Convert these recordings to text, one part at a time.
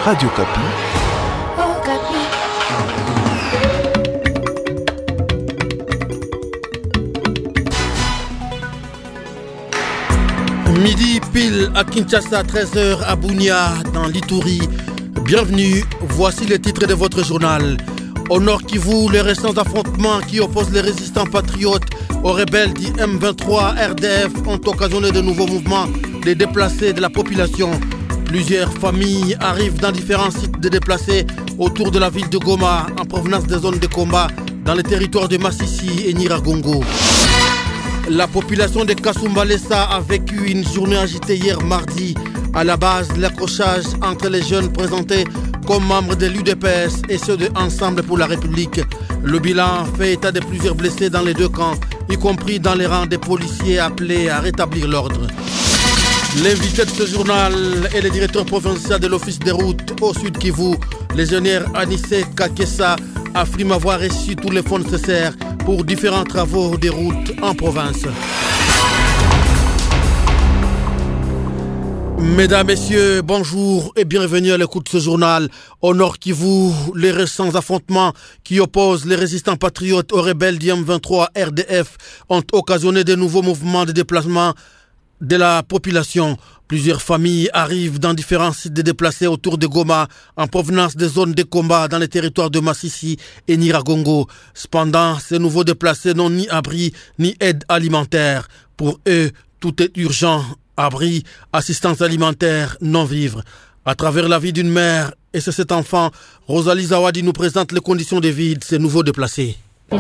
Radio Kapi. Midi pile à Kinshasa, 13h à Bunia, dans l'Ituri. Bienvenue, voici les titres de votre journal. Au Nord Kivu, les récents affrontements qui opposent les résistants patriotes aux rebelles du M23 RDF ont occasionné de nouveaux mouvements de déplacés de la population. Plusieurs familles arrivent dans différents sites de déplacés autour de la ville de Goma en provenance des zones de combat dans les territoires de Massissi et Nyiragongo. La population de Kasumbalesa a vécu une journée agitée hier mardi. À la base, l'accrochage entre les jeunes présentés comme membres de l'UDPS et ceux de Ensemble pour la République. Le bilan fait état de plusieurs blessés dans les deux camps, y compris dans les rangs des policiers appelés à rétablir l'ordre. L'invité de ce journal est le directeur provincial de l'Office des routes au Sud Kivu, l'ingénieur Anissé Kakessa, affirme avoir reçu tous les fonds nécessaires pour différents travaux des routes en province. Mesdames, Messieurs, bonjour et bienvenue à l'écoute de ce journal. Au Nord Kivu, les récents affrontements qui opposent les résistants patriotes aux rebelles du M23 RDF ont occasionné de nouveaux mouvements de déplacement de la population. Plusieurs familles arrivent dans différents sites de déplacés autour de Goma en provenance des zones de combat dans les territoires de Massissi et Nyiragongo. Cependant, ces nouveaux déplacés n'ont ni abri ni aide alimentaire. Pour eux, tout est urgent. Abri, assistance alimentaire, non-vivre. À travers la vie d'une mère et c'est cet enfant, Rosalie Zawadi nous présente les conditions de vie de ces nouveaux déplacés.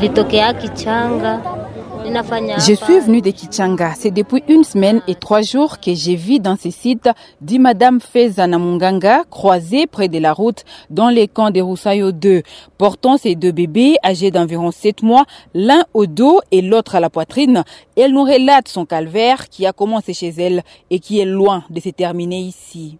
Je suis venue de Kichanga. C'est depuis 1 semaine et 3 jours que je vis dans ces sites, dit Madame Fezana Munganga, croisée près de la route dans les camps de Roussayo 2. Portant ces 2 bébés âgés d'environ 7 mois, l'un au dos et l'autre à la poitrine, elle nous relate son calvaire qui a commencé chez elle et qui est loin de se terminer ici.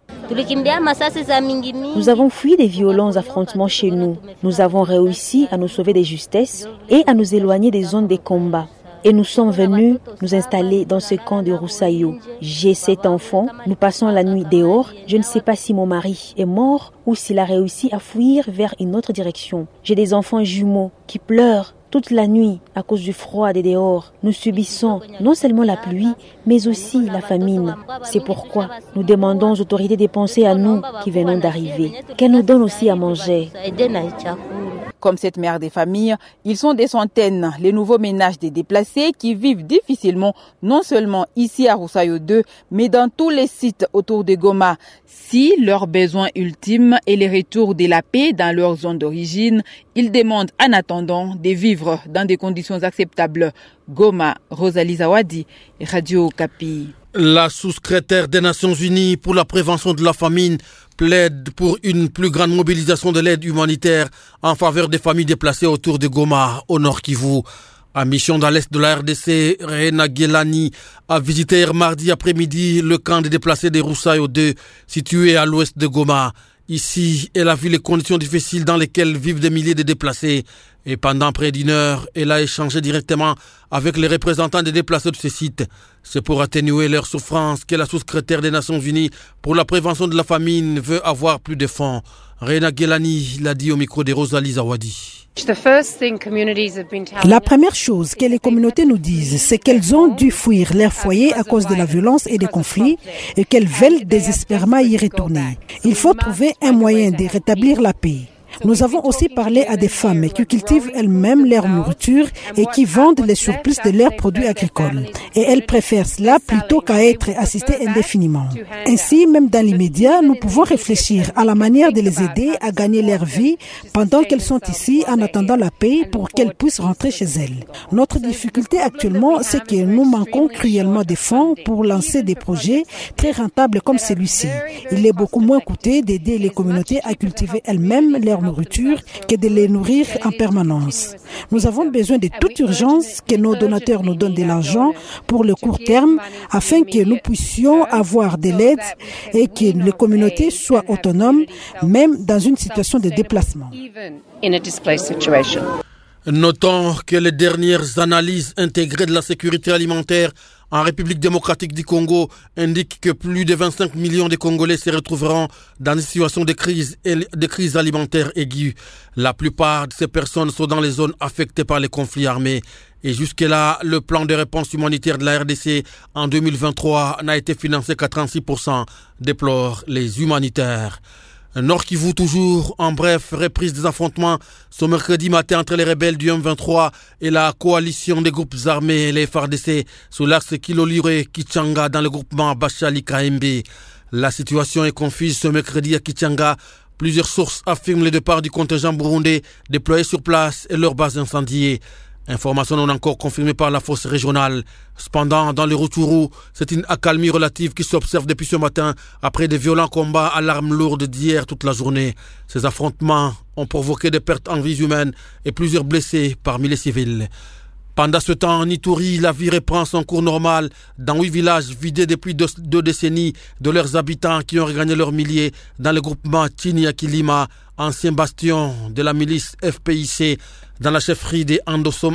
Nous avons fui des violents affrontements chez nous. Nous avons réussi à nous sauver de justesse et à nous éloigner des zones de combat. Et nous sommes venus nous installer dans ce camp de Roussayo. J'ai 7 enfants, nous passons la nuit dehors. Je ne sais pas si mon mari est mort ou s'il a réussi à fuir vers une autre direction. J'ai des enfants jumeaux qui pleurent toute la nuit à cause du froid des dehors. Nous subissons non seulement la pluie, mais aussi la famine. C'est pourquoi nous demandons aux autorités de penser à nous qui venons d'arriver, qu'elles nous donnent aussi à manger. Comme cette mère des familles, ils sont des centaines, les nouveaux ménages des déplacés qui vivent difficilement, non seulement ici à Roussayo 2, mais dans tous les sites autour de Goma. Si leur besoin ultime est le retour de la paix dans leur zone d'origine, ils demandent en attendant de vivre dans des conditions acceptables. Goma, Rosalie Zawadi, Radio Kapi. La sous-secrétaire des Nations Unies pour la prévention de la famine plaide pour une plus grande mobilisation de l'aide humanitaire en faveur des familles déplacées autour de Goma, au Nord Kivu. En mission dans l'est de la RDC, Rena Gelani a visité hier mardi après-midi le camp des déplacés de Roussayo 2, situé à l'ouest de Goma. Ici, elle a vu les conditions difficiles dans lesquelles vivent des milliers de déplacés. Et pendant près d'1 heure, elle a échangé directement avec les représentants des déplacés de ces sites. C'est pour atténuer leur souffrance que la sous-secrétaire des Nations Unies pour la prévention de la famine veut avoir plus de fonds. Rena Gelani l'a dit au micro de Rosalie Zawadi. La première chose que les communautés nous disent, c'est qu'elles ont dû fuir leur foyer à cause de la violence et des conflits et qu'elles veulent désespérément y retourner. Il faut trouver un moyen de rétablir la paix. Nous avons aussi parlé à des femmes qui cultivent elles-mêmes leur nourriture et qui vendent les surplus de leurs produits agricoles. Et elles préfèrent cela plutôt qu'à être assistées indéfiniment. Ainsi, même dans l'immédiat, nous pouvons réfléchir à la manière de les aider à gagner leur vie pendant qu'elles sont ici en attendant la paix pour qu'elles puissent rentrer chez elles. Notre difficulté actuellement, c'est que nous manquons cruellement de fonds pour lancer des projets très rentables comme celui-ci. Il est beaucoup moins coûteux d'aider les communautés à cultiver elles-mêmes leur nourriture que de les nourrir en permanence. Nous avons besoin de toute urgence que nos donateurs nous donnent de l'argent pour le court terme afin que nous puissions avoir de l'aide et que les communautés soient autonomes même dans une situation de déplacement. Notons que les dernières analyses intégrées de la sécurité alimentaire en République démocratique du Congo indique que plus de 25 millions de Congolais se retrouveront dans une situation de crise alimentaire aiguë. La plupart de ces personnes sont dans les zones affectées par les conflits armés. Et jusque-là, le plan de réponse humanitaire de la RDC en 2023 n'a été financé qu'à 36%, déplorent les humanitaires. Nord Kivu toujours, en bref, reprise des affrontements ce mercredi matin entre les rebelles du M23 et la coalition des groupes armés, les FARDC, sous l'axe Kiloliré-Kichanga dans le groupement Bachali-Kaembe. La situation est confuse ce mercredi à Kichanga. Plusieurs sources affirment le départ du contingent burundais déployé sur place et leur base incendiée. Information non encore confirmée par la force régionale. Cependant, dans le Rutshuru, c'est une accalmie relative qui s'observe depuis ce matin après des violents combats à l'arme lourde d'hier toute la journée. Ces affrontements ont provoqué des pertes en vies humaines et plusieurs blessés parmi les civils. Pendant ce temps, en Ituri, la vie reprend son cours normal dans 8 villages vidés depuis 2 décennies de leurs habitants qui ont regagné leurs milliers dans le groupement Chiniakilima, ancien bastion de la milice FPIC, dans la chefferie des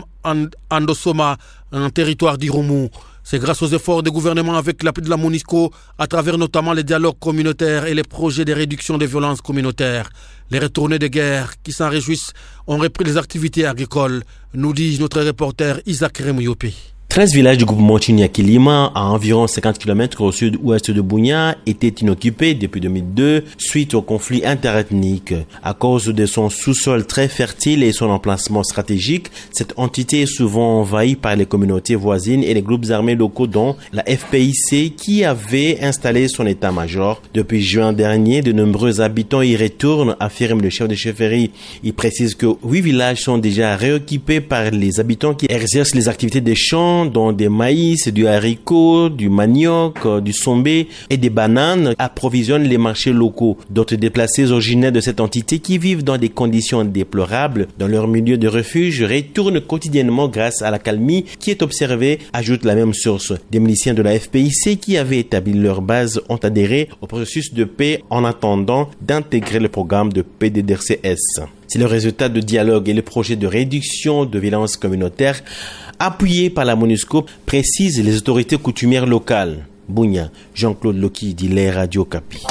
Andosoma, un territoire d'Irumu. C'est grâce aux efforts du gouvernement avec l'appui de la MONUSCO, à travers notamment les dialogues communautaires et les projets de réduction des violences communautaires. Les retournés de guerre qui s'en réjouissent ont repris les activités agricoles, nous dit notre reporter Isaac Remouyope. 13 villages du groupement Chiniakilima, à environ 50 km au sud-ouest de Bunia, étaient inoccupés depuis 2002 suite au conflit interethnique. À cause de son sous-sol très fertile et son emplacement stratégique, cette entité est souvent envahie par les communautés voisines et les groupes armés locaux dont la FPIC qui avait installé son état-major. Depuis juin dernier, de nombreux habitants y retournent, affirme le chef de chefferie. Il précise que 8 villages sont déjà réoccupés par les habitants qui exercent les activités des champs, dont des maïs, du haricot, du manioc, du sombé et des bananes approvisionnent les marchés locaux. D'autres déplacés originaires de cette entité qui vivent dans des conditions déplorables dans leur milieu de refuge retournent quotidiennement grâce à l'accalmie qui est observée, ajoute la même source. Des miliciens de la FPIC qui avaient établi leur base ont adhéré au processus de paix en attendant d'intégrer le programme de PDDRCS. C'est le résultat de dialogue et le projet de réduction de violences communautaires appuyé par la MONUSCO, précisent les autorités coutumières locales. Bunia, Jean-Claude Loki, dit les Radio Kapi.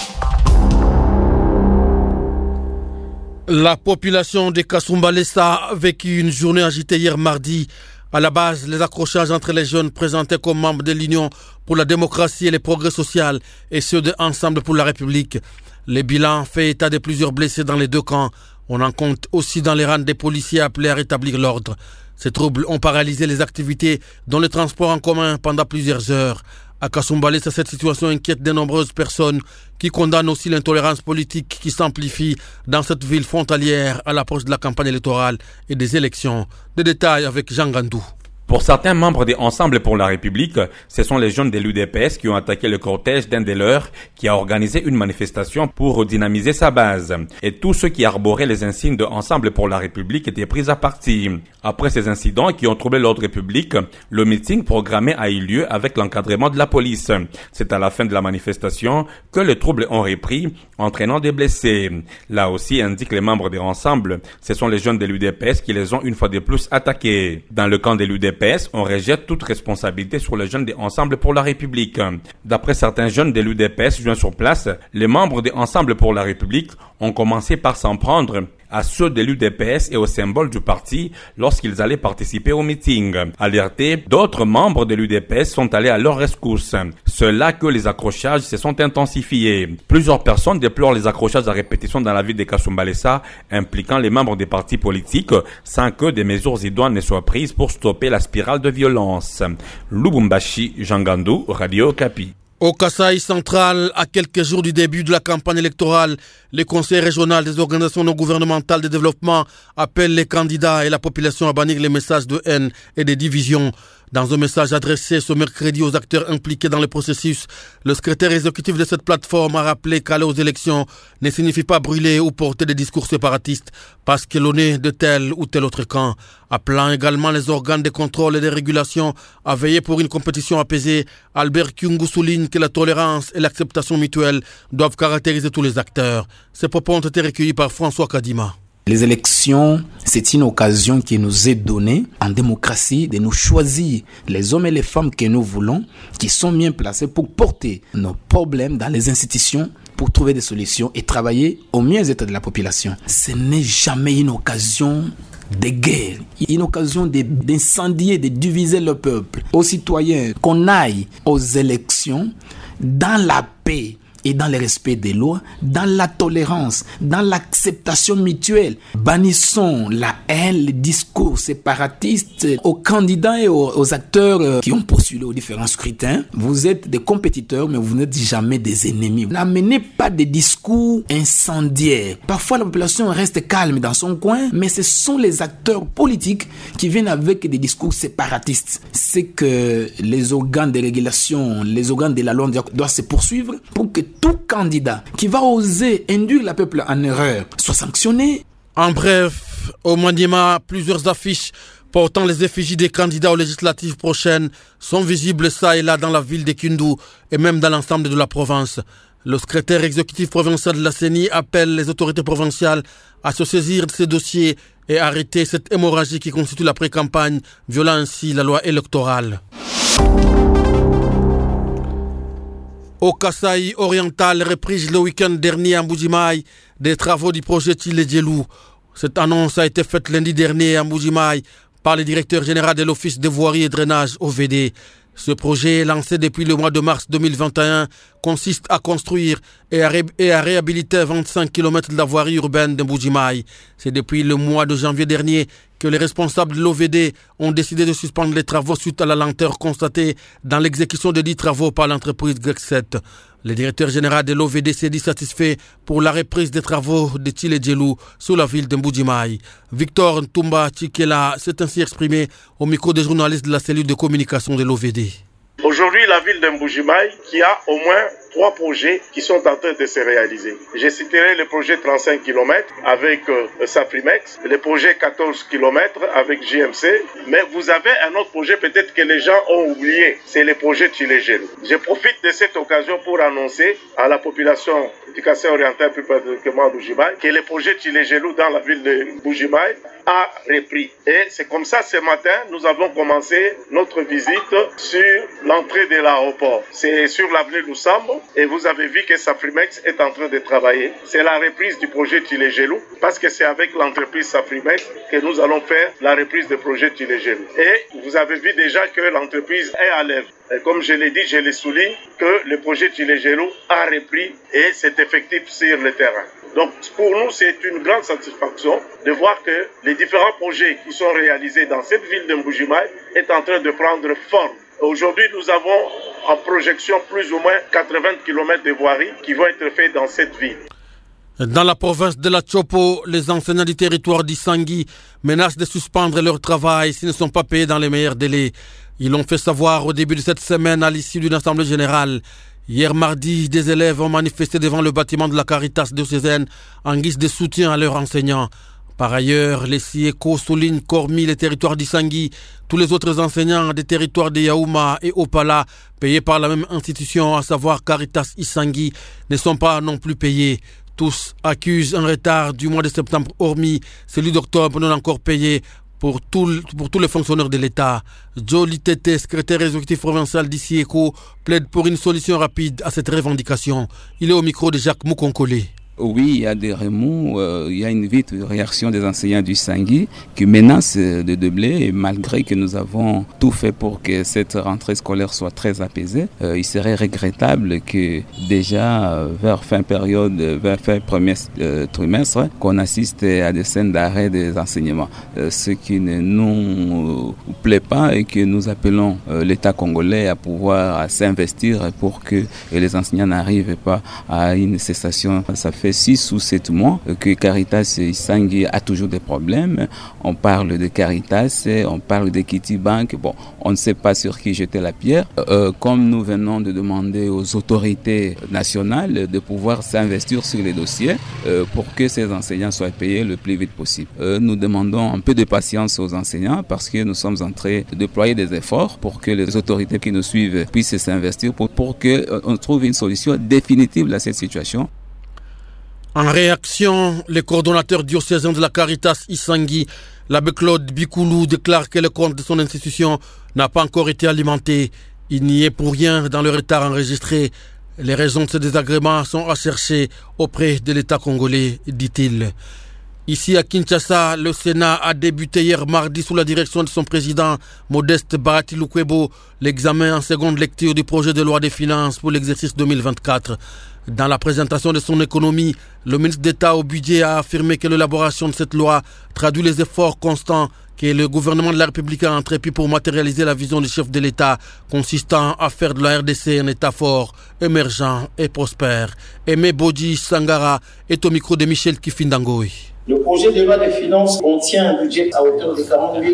La population de Kasumbalesa a vécu une journée agitée hier mardi. À la base, les accrochages entre les jeunes présentés comme membres de l'Union pour la démocratie et le progrès social et ceux de Ensemble pour la République. Les bilans fait état de plusieurs blessés dans les deux camps. On en compte aussi dans les rangs des policiers appelés à rétablir l'ordre. Ces troubles ont paralysé les activités dont le transport en commun pendant plusieurs heures. À Kasumbalesa, cette situation inquiète de nombreuses personnes qui condamnent aussi l'intolérance politique qui s'amplifie dans cette ville frontalière à l'approche de la campagne électorale et des élections. Des détails avec Jean Gandou. Pour certains membres des Ensemble pour la République, ce sont les jeunes de l'UDPS qui ont attaqué le cortège d'un des leurs qui a organisé une manifestation pour redynamiser sa base. Et tous ceux qui arboraient les insignes de Ensemble pour la République étaient pris à partie. Après ces incidents qui ont troublé l'ordre public, le meeting programmé a eu lieu avec l'encadrement de la police. C'est à la fin de la manifestation que les troubles ont repris, entraînant des blessés. Là aussi, indiquent les membres des Ensemble, ce sont les jeunes de l'UDPS qui les ont une fois de plus attaqués. Dans le camp de l'UDPS, on rejette toute responsabilité sur les jeunes des Ensemble pour la République. D'après certains jeunes de l'UDPS joints sur place, les membres des Ensemble pour la République ont commencé par s'en prendre à ceux de l'UDPS et aux symboles du parti lorsqu'ils allaient participer au meeting. Alertés, d'autres membres de l'UDPS sont allés à leur rescousse. C'est là que les accrochages se sont intensifiés. Plusieurs personnes déplorent les accrochages à répétition dans la ville de Kasumbalesa, impliquant les membres des partis politiques, sans que des mesures idoines ne soient prises pour stopper la spirale de violence. Lubumbashi, Jean Gandou, Radio Kapi. Au Kasaï central, à quelques jours du début de la campagne électorale, le Conseil régional des organisations non gouvernementales de développement appelle les candidats et la population à bannir les messages de haine et de division. Dans un message adressé ce mercredi aux acteurs impliqués dans le processus, le secrétaire exécutif de cette plateforme a rappelé qu'aller aux élections ne signifie pas brûler ou porter des discours séparatistes parce que l'on est de tel ou tel autre camp. Appelant également les organes de contrôle et de régulation à veiller pour une compétition apaisée, Albert Kyungu souligne que la tolérance et l'acceptation mutuelle doivent caractériser tous les acteurs. Ces propos ont été recueillis par François Kadima. Les élections, c'est une occasion qui nous est donnée en démocratie de nous choisir les hommes et les femmes que nous voulons, qui sont bien placés pour porter nos problèmes dans les institutions, pour trouver des solutions et travailler au mieux-être de la population. Ce n'est jamais une occasion de guerre, une occasion d'incendier, de diviser le peuple. Aux citoyens, qu'on aille aux élections dans la paix et dans le respect des lois, dans la tolérance, dans l'acceptation mutuelle. Bannissons la haine, les discours séparatistes aux candidats et aux acteurs qui ont postulé aux différents scrutins. Vous êtes des compétiteurs, mais vous n'êtes jamais des ennemis. N'amenez pas des discours incendiaires. Parfois, la population reste calme dans son coin, mais ce sont les acteurs politiques qui viennent avec des discours séparatistes. C'est que les organes de régulation, les organes de la loi doivent se poursuivre pour que tout candidat qui va oser induire le peuple en erreur soit sanctionné. En bref, au Maniema, plusieurs affiches portant les effigies des candidats aux législatives prochaines sont visibles ça et là dans la ville de Kindu et même dans l'ensemble de la province. Le secrétaire exécutif provincial de la CENI appelle les autorités provinciales à se saisir de ces dossiers et arrêter cette hémorragie qui constitue la pré-campagne, violant ainsi la loi électorale. Au Kasaï oriental, reprise le week-end dernier à Mbujimaï des travaux du projet Tile-Djelou. Cette annonce a été faite lundi dernier à Mbujimaï par le directeur général de l'Office de voirie et drainage OVD. Ce projet, lancé depuis le mois de mars 2021, consiste à construire et à réhabiliter 25 km de la voirie urbaine de Mbujimaï. C'est depuis le mois de janvier dernier que les responsables de l'OVD ont décidé de suspendre les travaux suite à la lenteur constatée dans l'exécution de 10 travaux par l'entreprise GREC7. Le directeur général de l'OVD s'est dit satisfait pour la reprise des travaux de Tile-Djelou sur la ville de Mbujimaï. Victor Ntumba Tchikela s'est ainsi exprimé au micro des journalistes de la cellule de communication de l'OVD. Aujourd'hui, la ville de Mbujimaï qui a au moins 3 projets qui sont en train de se réaliser. Je citerai le projet 35 km avec Safrimex, le projet 14 km avec JMC, mais vous avez un autre projet peut-être que les gens ont oublié, c'est le projet Tile-Djelou. Je profite de cette occasion pour annoncer à la population du Kasaï oriental, plus particulièrement à Mbujimaï, que le projet Tile-Djelou dans la ville de Mbujimaï a repris. Et c'est comme ça, ce matin, nous avons commencé notre visite sur l'entrée de l'aéroport. C'est sur l'avenue Lusambo et vous avez vu que Safrimex est en train de travailler. C'est la reprise du projet Tile-Djelou parce que c'est avec l'entreprise Safrimex que nous allons faire la reprise du projet Tile-Djelou. Et vous avez vu déjà que l'entreprise est à l'œuvre. Et comme je l'ai dit, je le souligne que le projet Tile-Djelou a repris et c'est effectif sur le terrain. Donc pour nous, c'est une grande satisfaction de voir que les différents projets qui sont réalisés dans cette ville de Mbujimaï est en train de prendre forme. Aujourd'hui, nous avons en projection plus ou moins 80 km de voiries qui vont être faits dans cette ville. Dans la province de la Chopo, les enseignants du territoire d'Isangui menacent de suspendre leur travail s'ils ne sont pas payés dans les meilleurs délais. Ils l'ont fait savoir au début de cette semaine à l'issue d'une assemblée générale. Hier mardi, des élèves ont manifesté devant le bâtiment de la Caritas diocésaine en guise de soutien à leurs enseignants. Par ailleurs, les SIECO soulignent qu'hormis les territoires d'Isangui, tous les autres enseignants des territoires de Yaouma et Opala, payés par la même institution, à savoir Caritas Isangui, ne sont pas non plus payés. Tous accusent un retard du mois de septembre, hormis celui d'octobre non encore payé pour tous les fonctionnaires de l'État. Joe Litete, secrétaire exécutif provincial d'ICIECO, plaide pour une solution rapide à cette revendication. Il est au micro de Jacques Moukonkole. Oui, il y a des remous, il y a une vite réaction des enseignants du Sangui qui menacent de doubler et malgré que nous avons tout fait pour que cette rentrée scolaire soit très apaisée, il serait regrettable que déjà vers fin premier trimestre, qu'on assiste à des scènes d'arrêt des enseignements. Ce qui ne nous plaît pas et que nous appelons l'État congolais à pouvoir s'investir pour que les enseignants n'arrivent pas à une cessation. Ça fait 6 ou 7 mois que Caritas Isangui a toujours des problèmes. On parle de Caritas, on parle de Kitty Bank. Bon, on ne sait pas sur qui jeter la pierre. Comme nous venons de demander aux autorités nationales de pouvoir s'investir sur les dossiers pour que ces enseignants soient payés le plus vite possible. Nous demandons un peu de patience aux enseignants parce que nous sommes en train de déployer des efforts pour que les autorités qui nous suivent puissent s'investir pour qu'on trouve une solution définitive à cette situation. En réaction, le coordonnateur diocésain de la Caritas Isangui, l'abbé Claude Bikoulou, déclare que le compte de son institution n'a pas encore été alimenté. Il n'y est pour rien dans le retard enregistré. Les raisons de ce désagrément sont à chercher auprès de l'État congolais, dit-il. Ici à Kinshasa, le Sénat a débuté hier mardi sous la direction de son président Modeste Bahati Lukwebo l'examen en seconde lecture du projet de loi des finances pour l'exercice 2024. Dans la présentation de son économie, le ministre d'État au budget a affirmé que l'élaboration de cette loi traduit les efforts constants que le gouvernement de la République a entrepris pour matérialiser la vision du chef de l'État consistant à faire de la RDC un État fort, émergent et prospère. Aimé Bodji Sangara est au micro de Michel Kifindangoy. Le projet de loi des finances contient un budget à hauteur de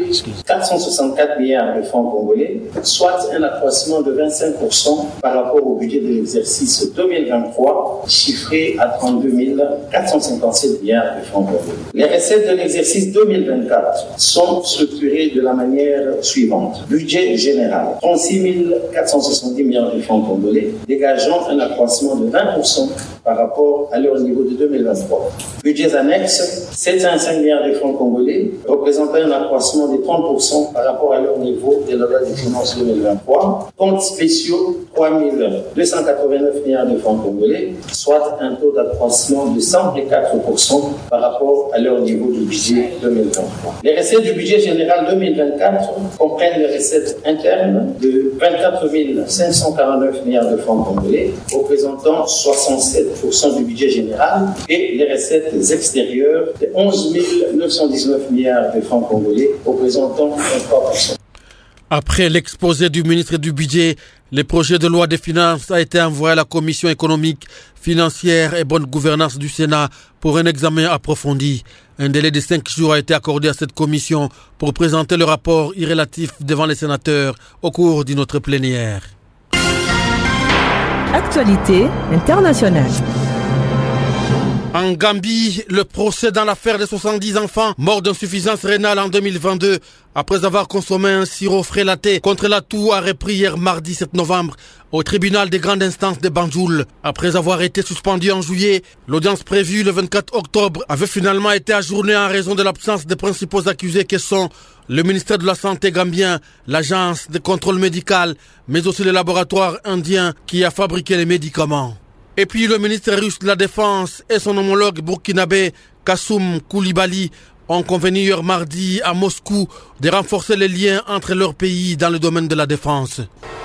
464 milliards de francs congolais, soit un accroissement de 25% par rapport au budget de l'exercice 2023, chiffré à 32 457 milliards de francs congolais. Les recettes de l'exercice 2024 sont structurées de la manière suivante. Budget général, 36 470 milliards de francs congolais, dégageant un accroissement de 20% par rapport à leur niveau de 2023. Budgets annexes, 705 milliards de francs congolais, représentant un accroissement de 30% par rapport à leur niveau de la loi de finances 2023. Comptes spéciaux, 3 289 milliards de francs congolais, soit un taux d'accroissement de 104% par rapport à leur niveau du budget 2023. Les recettes du budget général 2024 comprennent les recettes internes de 24 549 milliards de francs congolais, représentant 67% du budget général, et les recettes extérieures de 11 919 milliards de francs congolais, représentant 23%. Après l'exposé du ministre du Budget, le projet de loi des finances a été envoyé à la Commission économique, financière et bonne gouvernance du Sénat pour un examen approfondi. Un délai de 5 jours a été accordé à cette commission pour présenter le rapport irrélatif devant les sénateurs au cours d'une autre plénière. Actualité internationale. En Gambie, le procès dans l'affaire des 70 enfants morts d'insuffisance rénale en 2022 après avoir consommé un sirop frélaté contre la toux a repris hier mardi 7 novembre au tribunal des grandes instances de Banjul. Après avoir été suspendu en juillet, l'audience prévue le 24 octobre avait finalement été ajournée en raison de l'absence des principaux accusés que sont le ministère de la Santé gambien, l'agence de contrôle médical, mais aussi le laboratoire indien qui a fabriqué les médicaments. Et puis le ministre russe de la Défense et son homologue burkinabé Kassoum Koulibaly ont convenu hier mardi à Moscou de renforcer les liens entre leurs pays dans le domaine de la défense.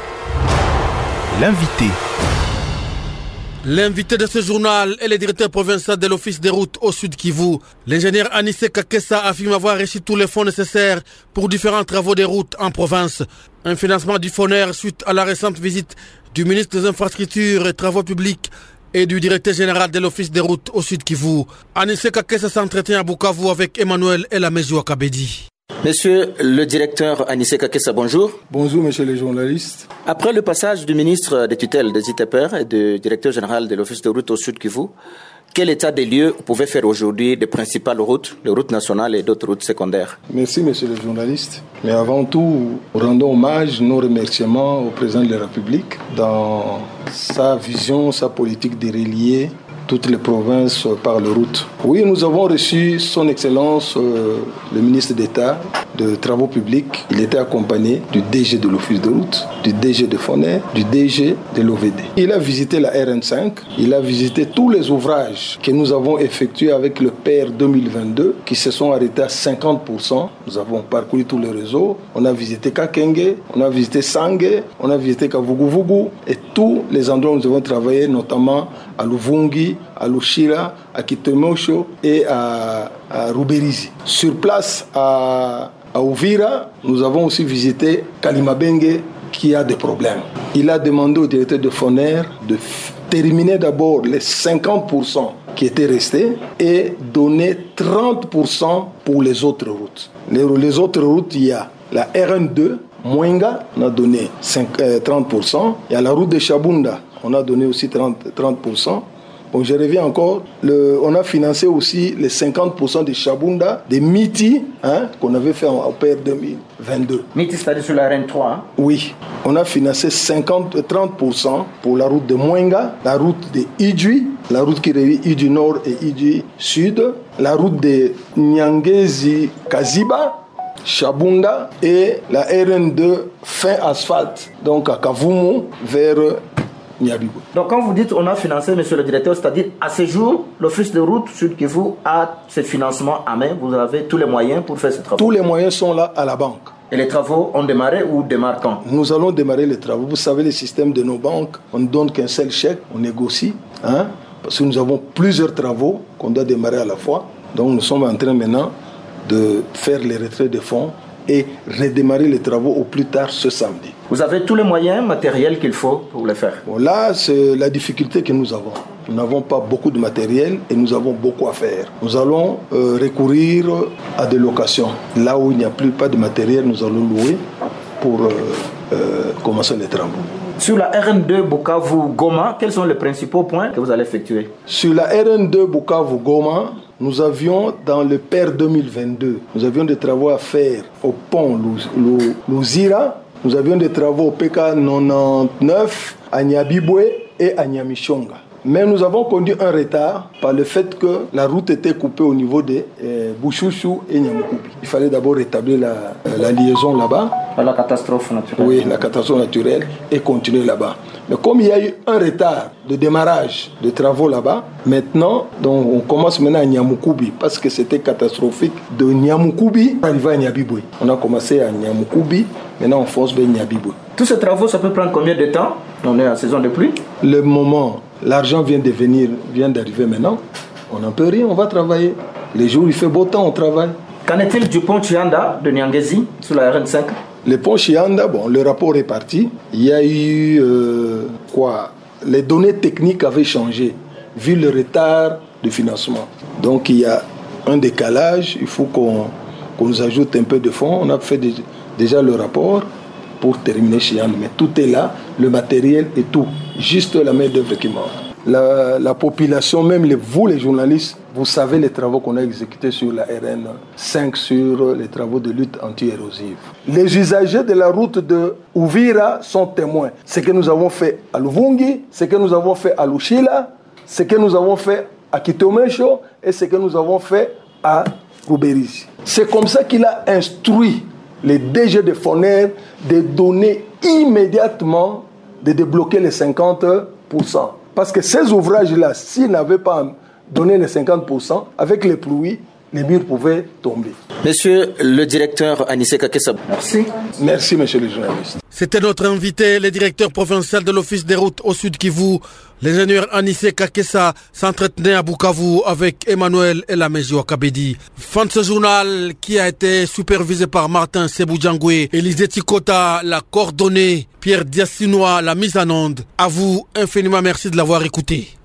L'invité de ce journal est le directeur provincial de l'Office des routes au Sud Kivu. L'ingénieur Anissé Kakessa affirme avoir reçu tous les fonds nécessaires pour différents travaux des routes en province. Un financement du FONER suite à la récente visite du ministre des Infrastructures et Travaux Publics et du directeur général de l'Office des routes au Sud Kivu. Anissé Kakessa s'entretient à Bukavu avec Emmanuel Elamezou Akabedi. Monsieur le directeur Anissé Kakessa, bonjour. Bonjour, monsieur le journaliste. Après le passage du ministre des tutelles des ITPR et du directeur général de l'Office des routes au Sud Kivu, quel état des lieux vous pouvez faire aujourd'hui des principales routes, les routes nationales et d'autres routes secondaires? Merci, monsieur le journaliste. Mais avant tout, rendons hommage, nos remerciements au président de la République dans sa vision, sa politique de relier toutes les provinces par les routes. Oui, nous avons reçu son Excellence, le ministre d'État de Travaux Publics. Il était accompagné du DG de l'Office de route, du DG de FONER, du DG de l'OVD. Il a visité la RN5, il a visité tous les ouvrages que nous avons effectués avec le PR 2022 qui se sont arrêtés à 50%. Nous avons parcouru tous les réseaux. On a visité Kakenge, on a visité Sange, on a visité Kavuguvugu et tous les endroits où nous avons travaillé, notamment à Luvungi, à Lushira, à Kitemosho et à Ruberizi. Sur place, à Uvira, nous avons aussi visité Kalimabenge qui a des problèmes. Il a demandé au directeur de FONER de terminer d'abord les 50% qui étaient restés et donner 30% pour les autres routes. Les autres routes, il y a la RN2, Mwenga, on a donné 30%. Il y a la route de Chabunda, on a donné aussi 30%. Bon, je reviens encore. On a financé aussi les 50% de Chabunda, des Miti, qu'on avait fait en OPER 2022. Miti, c'est-à-dire sur la RN3. Oui. On a financé 30% pour la route de Mwenga, la route de Idjui, la route qui relie Idjui Nord et Idjui Sud, la route de Nyangezi Kaziba, Chabunda et la RN2 fin asphalte, donc à Kavumu vers Nyabibwe. Donc quand vous dites on a financé, monsieur le directeur, c'est-à-dire à ce jour, l'Office de route Sud Kivu a ce financement à main, vous avez tous les moyens pour faire ce travail? Tous les moyens sont là à la banque. Et les travaux ont démarré ou démarrent quand? Nous allons démarrer les travaux. Vous savez, le système de nos banques, on ne donne qu'un seul chèque, on négocie, parce que nous avons plusieurs travaux qu'on doit démarrer à la fois. Donc nous sommes en train maintenant de faire les retraits de fonds et redémarrer les travaux au plus tard ce samedi. Vous avez tous les moyens matériels qu'il faut pour les faire? Bon, là, c'est la difficulté que nous avons. Nous n'avons pas beaucoup de matériel et nous avons beaucoup à faire. Nous allons recourir à des locations. Là où il n'y a pas de matériel, nous allons louer pour commencer les travaux. Sur la RN2 Bukavu-Goma, quels sont les principaux points que vous allez effectuer? Sur la RN2 Bukavu-Goma, nous avions dans le PER 2022, nous avions des travaux à faire au pont Luzira, nous avions des travaux au PK 99, à Nyabibwe et à Nyamishonga. Mais nous avons conduit un retard par le fait que la route était coupée au niveau de Bouchouchou et Nyamukubi. Il fallait d'abord rétablir la liaison là-bas. La catastrophe naturelle. Oui, la catastrophe naturelle et continuer là-bas. Mais comme il y a eu un retard de démarrage de travaux là-bas, maintenant, donc on commence maintenant à Nyamukubi parce que c'était catastrophique. De Nyamukubi, arriver à Nyabibwe. On a commencé à Nyamukubi, maintenant on fonce vers Nyabibwe. Tous ces travaux, ça peut prendre combien de temps? On est en saison de pluie. Le moment, l'argent vient d'arriver maintenant. On n'en peut rien, on va travailler. Les jours il fait beau temps, on travaille. Qu'en est-il du pont Chianda de Nyangezi sur la RN5? Le pont Chianda, bon, le rapport est parti. Il y a eu les données techniques avaient changé vu le retard de financement. Donc il y a un décalage. Il faut qu'on nous ajoute un peu de fonds. On a fait déjà le rapport pour terminer Chianda, mais tout est là, le matériel et tout, juste la main-d'œuvre qui manque. La population, même vous les journalistes, vous savez les travaux qu'on a exécutés sur la RN5, sur les travaux de lutte anti-érosive. Les usagers de la route de Uvira sont témoins. Ce que nous avons fait à Luvungi, ce que nous avons fait à Lushila, ce que nous avons fait à Kitomesho et ce que nous avons fait à Ruberizi. C'est comme ça qu'il a instruit les DG de Foner de donner immédiatement, de débloquer les 50%. Parce que ces ouvrages-là, s'ils n'avaient pas donné les 50%, avec les pluies, les murs pouvaient tomber. Monsieur le directeur Anissé Kakessa, merci. Merci, monsieur le journaliste. C'était notre invité, le directeur provincial de l'Office des routes au Sud Kivu. L'ingénieur Anissé Kakessa s'entretenait à Bukavu avec Emmanuel Elameji Wakabedi. Fin de ce journal qui a été supervisé par Martin Sebou-Djangoué, Élisée Tikota l'a coordonné, Pierre Diassinois la mise en onde. À vous, infiniment merci de l'avoir écouté.